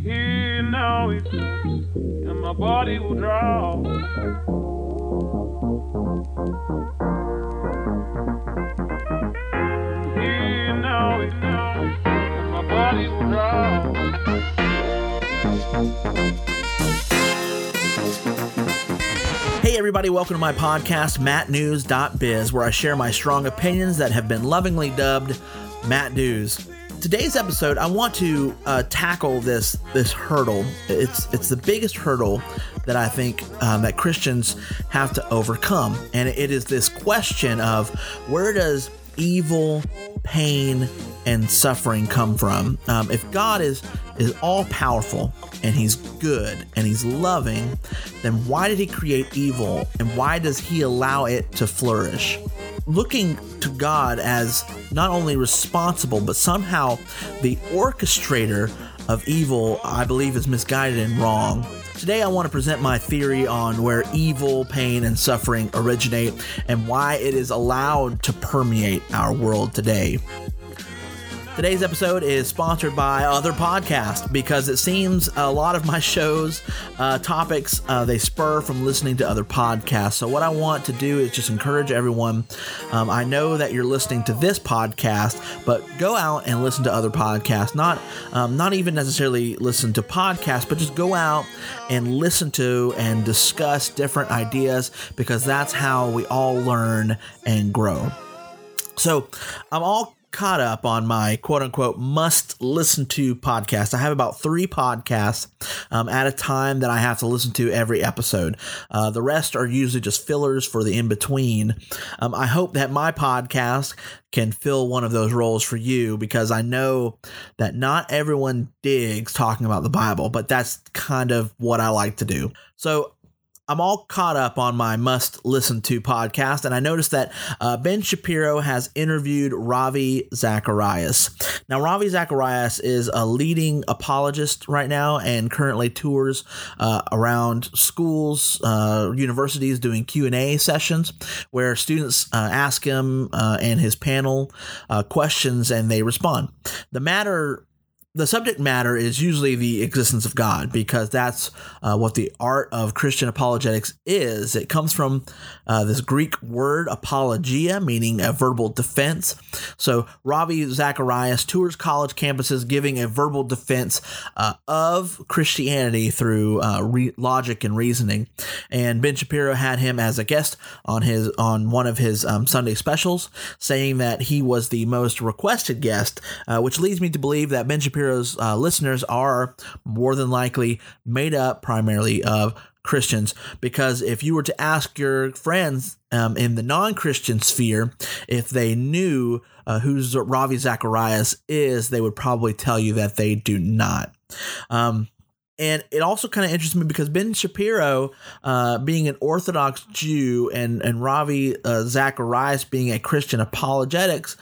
Here now it's and my body will draw. Here now it's and my body will draw. Hey everybody, welcome to my podcast, MattNews.biz, where I share my strong opinions that have been lovingly dubbed Matt News. Today's episode, I want to tackle this hurdle. It's the biggest hurdle that I think that Christians have to overcome, and it is this question of where does evil, pain, and suffering come from? If God is all powerful and he's good and he's loving, then why did he create evil and why does he allow it to flourish? Looking to God as not only responsible, but somehow the orchestrator of evil, I believe is misguided and wrong. Today I want to present my theory on where evil, pain, and suffering originate and why it is allowed to permeate our world today. Today's episode is sponsored by Other Podcast because it seems a lot of my shows, topics, they spur from listening to other podcasts. So what I want to do is just encourage everyone. I know that you're listening to this podcast, but go out and listen to other podcasts. Not even necessarily listen to podcasts, but just go out and listen to and discuss different ideas because that's how we all learn and grow. So I'm all caught up on my quote-unquote must-listen-to podcast. I have about 3 podcasts at a time that I have to listen to every episode. The rest are usually just fillers for the in-between. I hope that my podcast can fill one of those roles for you because I know that not everyone digs talking about the Bible, but that's kind of what I like to do. So I'm all caught up on my must-listen-to podcast, and I noticed that Ben Shapiro has interviewed Ravi Zacharias. Now, Ravi Zacharias is a leading apologist right now and currently tours around schools, universities doing Q&A sessions where students ask him and his panel questions, and they respond. The subject matter is usually the existence of God because that's what the art of Christian apologetics is. It comes from this Greek word apologia, meaning a verbal defense. So Ravi Zacharias tours college campuses giving a verbal defense of Christianity through logic and reasoning. And Ben Shapiro had him as a guest on one of his Sunday specials, saying that he was the most requested guest, which leads me to believe that Ben Shapiro's listeners are more than likely made up primarily of Christians, because if you were to ask your friends in the non-Christian sphere if they knew who Ravi Zacharias is, they would probably tell you that they do not. And it also kind of interests me because Ben Shapiro, being an Orthodox Jew, and Ravi Zacharias being a Christian apologist,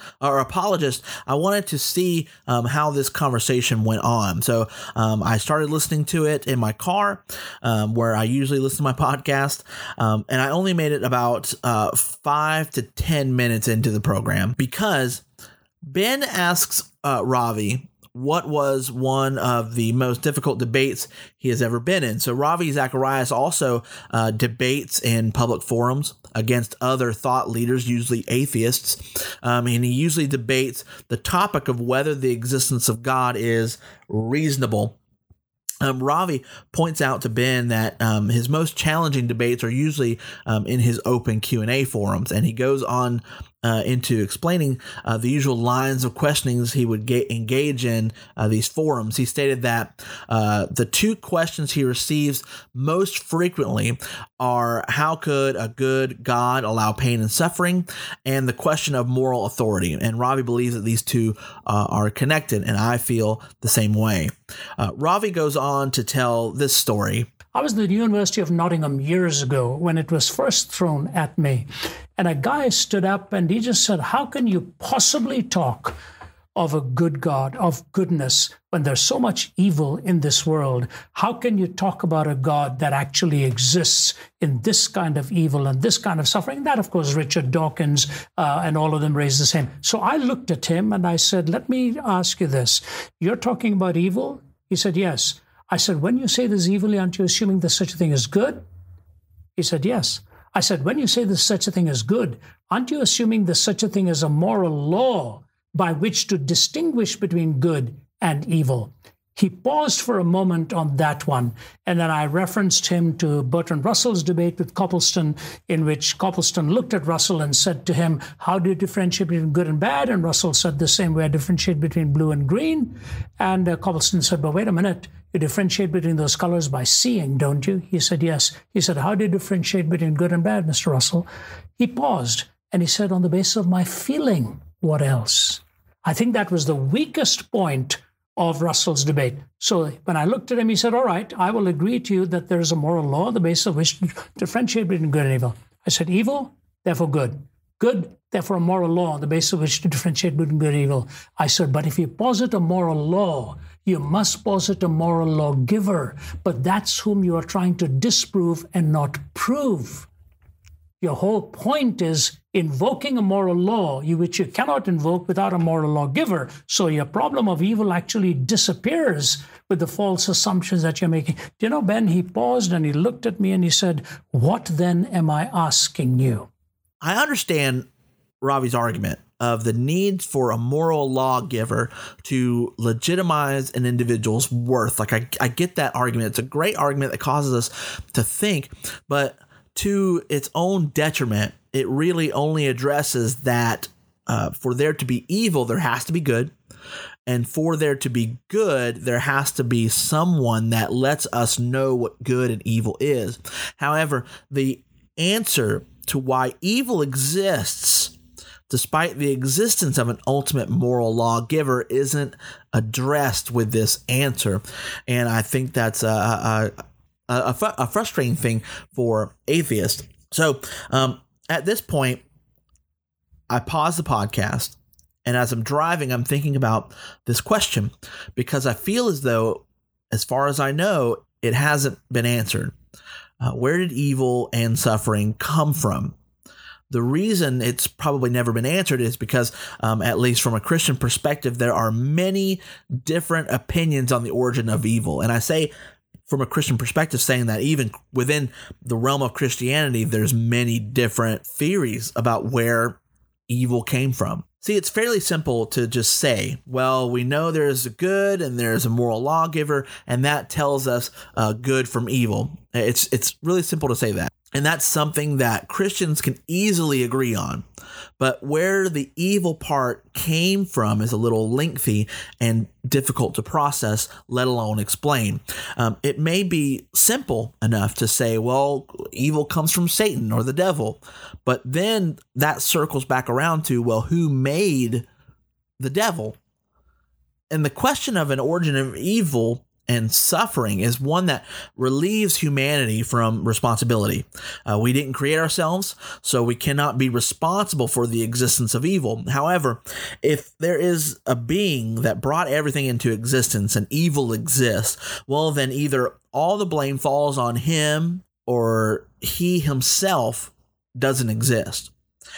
I wanted to see how this conversation went on. So I started listening to it in my car, where I usually listen to my podcast, and I only made it about 5 to 10 minutes into the program because Ben asks Ravi what was one of the most difficult debates he has ever been in. So Ravi Zacharias also debates in public forums against other thought leaders, usually atheists, and he usually debates the topic of whether the existence of God is reasonable. Ravi points out to Ben that his most challenging debates are usually in his open Q&A forums, and he goes on into explaining the usual lines of questionings he would engage in these forums. He stated that the 2 questions he receives most frequently are how could a good God allow pain and suffering, and the question of moral authority. And Ravi believes that these 2 are connected, and I feel the same way. Ravi goes on to tell this story. I was at the University of Nottingham years ago when it was first thrown at me. And a guy stood up and he just said, how can you possibly talk of a good God, of goodness, when there's so much evil in this world? How can you talk about a God that actually exists in this kind of evil and this kind of suffering? That, of course, Richard Dawkins and all of them raised the same. So I looked at him and I said, let me ask you this. You're talking about evil? He said, yes. I said, when you say there's evil, aren't you assuming there's such a thing as good? He said, yes. I said, when you say there's such a thing as good, aren't you assuming there's such a thing as a moral law by which to distinguish between good and evil? He paused for a moment on that one, and then I referenced him to Bertrand Russell's debate with Copleston, in which Copleston looked at Russell and said to him, how do you differentiate between good and bad? And Russell said the same way I differentiate between blue and green. And Copleston said, but wait a minute, you differentiate between those colors by seeing, don't you? He said, yes. He said, how do you differentiate between good and bad, Mr. Russell? He paused, and he said, on the basis of my feeling. What else? I think that was the weakest point of Russell's debate. So when I looked at him, he said, all right, I will agree to you that there is a moral law, the basis of which to differentiate between good and evil. I said, evil, therefore good. Good, therefore a moral law, the basis of which to differentiate between good and evil. I said, but if you posit a moral law, you must posit a moral lawgiver, but that's whom you are trying to disprove and not prove. Your whole point is invoking a moral law, which you cannot invoke without a moral lawgiver. So your problem of evil actually disappears with the false assumptions that you're making. Do you know, Ben, he paused and he looked at me and he said, what then am I asking you? I understand Ravi's argument of the need for a moral lawgiver to legitimize an individual's worth. Like, I get that argument. It's a great argument that causes us to think, but to its own detriment, it really only addresses that for there to be evil, there has to be good. And for there to be good, there has to be someone that lets us know what good and evil is. However, the answer to why evil exists, despite the existence of an ultimate moral lawgiver, isn't addressed with this answer. And I think that's a frustrating thing for atheists. So at this point, I pause the podcast, and as I'm driving, I'm thinking about this question because I feel as though, as far as I know, it hasn't been answered. Where did evil and suffering come from? The reason it's probably never been answered is because, at least from a Christian perspective, there are many different opinions on the origin of evil. And I say from a Christian perspective, saying that even within the realm of Christianity, there's many different theories about where evil came from. See, it's fairly simple to just say, well, we know there's a good and there's a moral lawgiver, and that tells us good from evil. It's really simple to say that. And that's something that Christians can easily agree on. But where the evil part came from is a little lengthy and difficult to process, let alone explain. It may be simple enough to say, well, evil comes from Satan or the devil. But then that circles back around to, well, who made the devil? And the question of an origin of evil and suffering is one that relieves humanity from responsibility. We didn't create ourselves, so we cannot be responsible for the existence of evil. However, if there is a being that brought everything into existence and evil exists, well, then either all the blame falls on him or he himself doesn't exist.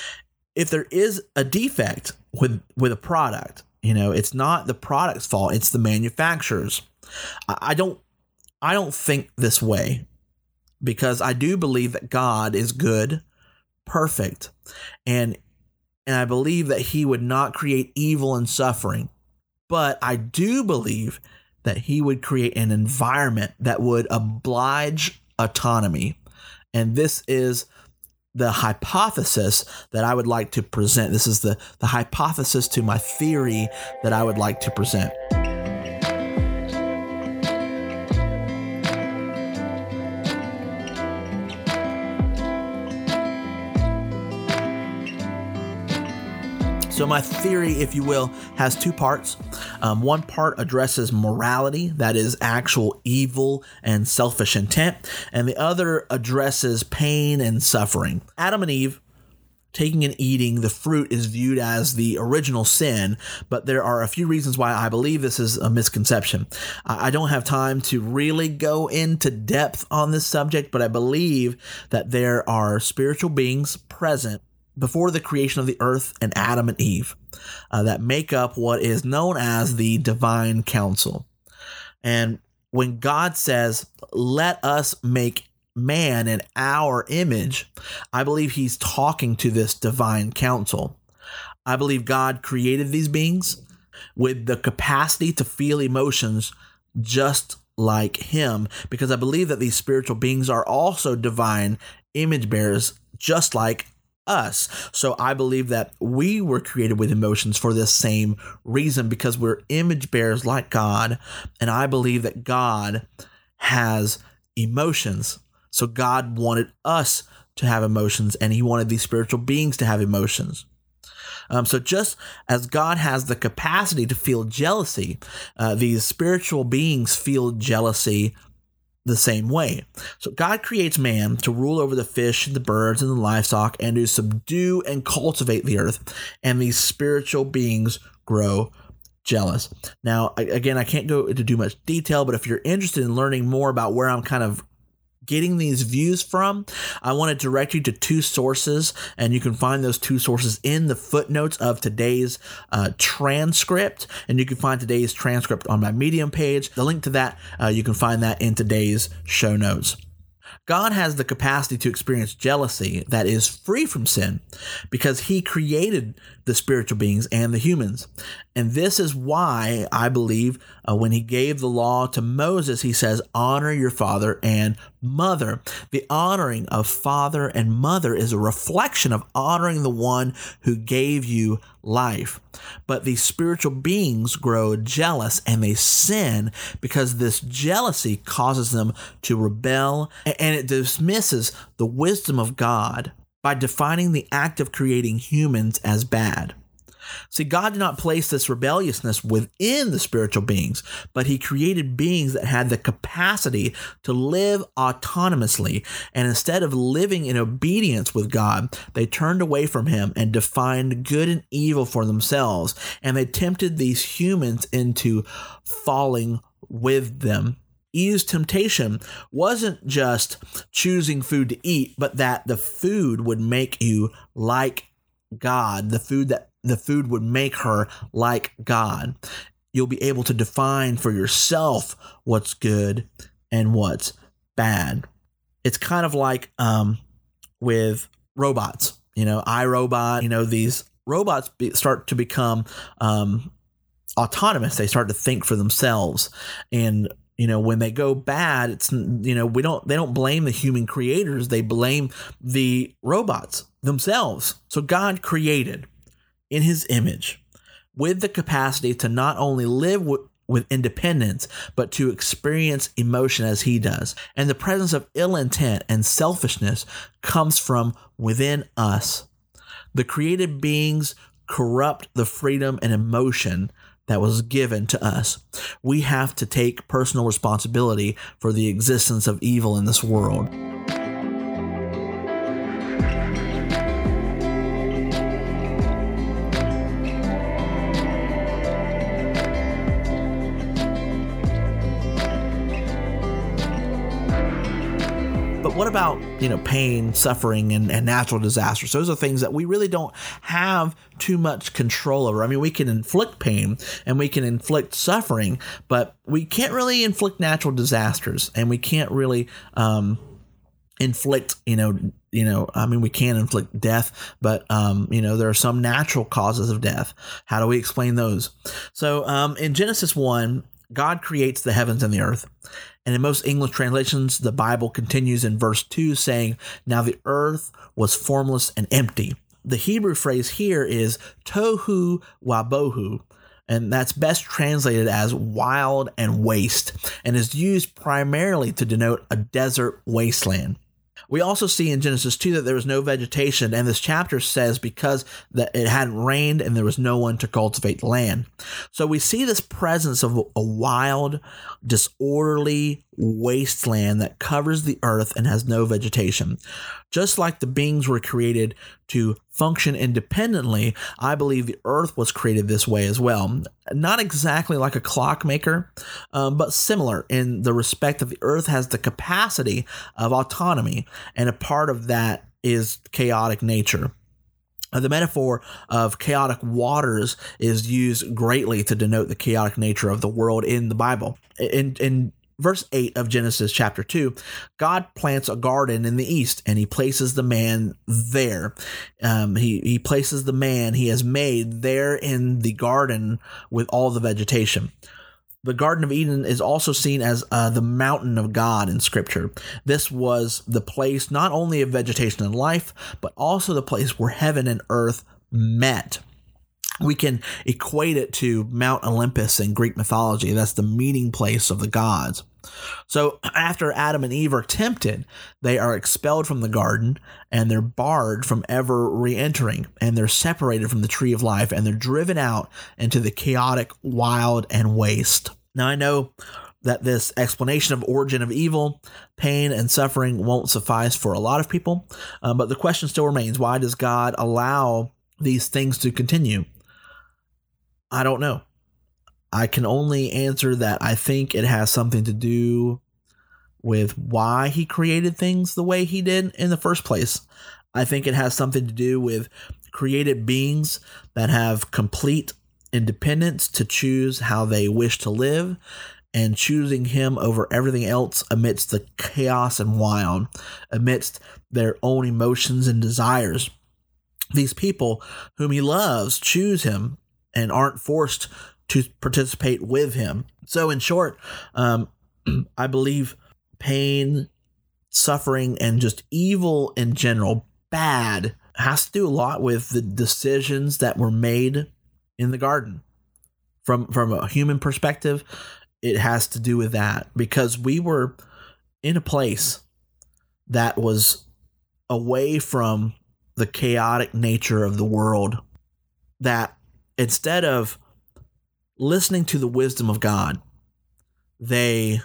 If there is a defect with a product, it's not the product's fault, it's the manufacturer's. I don't think this way, because I do believe that God is good, perfect, and I believe that he would not create evil and suffering. But I do believe that he would create an environment that would oblige autonomy. And this is the hypothesis that I would like to present. This is the hypothesis to my theory that I would like to present. So my theory, if you will, has two parts. One part addresses morality, that is actual evil and selfish intent, and the other addresses pain and suffering. Adam and Eve taking and eating the fruit is viewed as the original sin, but there are a few reasons why I believe this is a misconception. I don't have time to really go into depth on this subject, but I believe that there are spiritual beings present before the creation of the earth and Adam and Eve that make up what is known as the divine council. And when God says, let us make man in our image, I believe he's talking to this divine council. I believe God created these beings with the capacity to feel emotions just like him, because I believe that these spiritual beings are also divine image bearers just like us. So I believe that we were created with emotions for this same reason, because we're image bearers like God. And I believe that God has emotions. So God wanted us to have emotions, and he wanted these spiritual beings to have emotions. So just as God has the capacity to feel jealousy, these spiritual beings feel jealousy the same way. So God creates man to rule over the fish, the birds, and the livestock, and to subdue and cultivate the earth. And these spiritual beings grow jealous. Now, again, I can't go into too much detail, but if you're interested in learning more about where I'm kind of getting these views from, I want to direct you to two sources, and you can find those two sources in the footnotes of today's transcript, and you can find today's transcript on my Medium page. The link to that, you can find that in today's show notes. God has the capacity to experience jealousy that is free from sin, because he created the spiritual beings and the humans. And this is why I believe when he gave the law to Moses, he says, honor your father and mother. The honoring of father and mother is a reflection of honoring the one who gave you life. But these spiritual beings grow jealous and they sin because this jealousy causes them to rebel, and it dismisses the wisdom of God by defining the act of creating humans as bad. See, God did not place this rebelliousness within the spiritual beings, but he created beings that had the capacity to live autonomously. And instead of living in obedience with God, they turned away from him and defined good and evil for themselves. And they tempted these humans into falling with them. Eve's temptation wasn't just choosing food to eat, but that the food would make you like God, the food would make her like God. You'll be able to define for yourself what's good and what's bad. It's kind of like with robots, iRobot, these robots start to become autonomous. They start to think for themselves. And when they go bad, it's, they don't blame the human creators. They blame the robots themselves. So God created in his image with the capacity to not only live with independence, but to experience emotion as he does. And the presence of ill intent and selfishness comes from within us. The created beings corrupt the freedom and emotion that was given to us. We have to take personal responsibility for the existence of evil in this world. But what about, pain, suffering, and natural disasters? Those are things that we really don't have too much control over. I mean, we can inflict pain and we can inflict suffering, but we can't really inflict natural disasters, and we can't really inflict, we can inflict death, but, there are some natural causes of death. How do we explain those? So in Genesis 1, God creates the heavens and the earth. And in most English translations, the Bible continues in verse 2 saying, now the earth was formless and empty. The Hebrew phrase here is tohu wabohu, and that's best translated as wild and waste, and is used primarily to denote a desert wasteland. We also see in Genesis 2 that there was no vegetation, and this chapter says because that it hadn't rained and there was no one to cultivate the land. So we see this presence of a wild, disorderly wasteland that covers the earth and has no vegetation. Just like the beings were created to function independently, I believe the earth was created this way as well. Not exactly like a clockmaker, but similar in the respect that the earth has the capacity of autonomy, and a part of that is chaotic nature. The metaphor of chaotic waters is used greatly to denote the chaotic nature of the world in the Bible. In Verse 8 of Genesis chapter 2, God plants a garden in the east, and he places the man there. He places the man he has made there in the garden with all the vegetation. The Garden of Eden is also seen as the mountain of God in Scripture. This was the place not only of vegetation and life, but also the place where heaven and earth met. We can equate it to Mount Olympus in Greek mythology. That's the meeting place of the gods. So after Adam and Eve are tempted, they are expelled from the garden, and they're barred from ever re-entering, and they're separated from the tree of life, and they're driven out into the chaotic, wild, and waste. Now, I know that this explanation of origin of evil, pain, and suffering won't suffice for a lot of people, but the question still remains, why does God allow these things to continue? I don't know. I can only answer that I think it has something to do with why he created things the way he did in the first place. I think it has something to do with created beings that have complete independence to choose how they wish to live, and choosing him over everything else amidst the chaos and wild, amidst their own emotions and desires. These people whom he loves choose him and aren't forced to participate with him. So in short, I believe pain, suffering, and just evil in general, bad, has to do a lot with the decisions that were made in the garden. From a human perspective, it has to do with that, because we were in a place that was away from the chaotic nature of the world, that instead of listening to the wisdom of God, they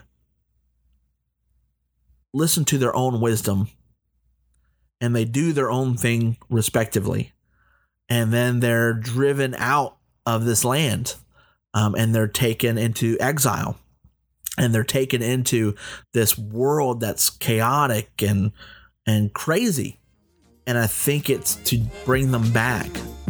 listen to their own wisdom and they do their own thing respectively. And then they're driven out of this land, and they're taken into exile, and they're taken into this world that's chaotic and crazy. And I think it's to bring them back.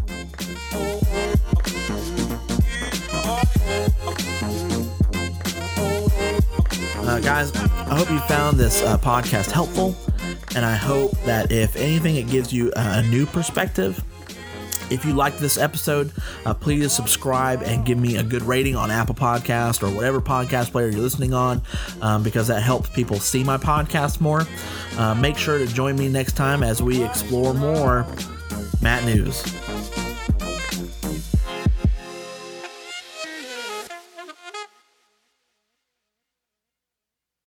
Guys, I hope you found this podcast helpful, and I hope that if anything, it gives you a new perspective. If you liked this episode, please subscribe and give me a good rating on Apple Podcast or whatever podcast player you're listening on, because that helps people see my podcast more. Make sure to join me next time as we explore more Matt News.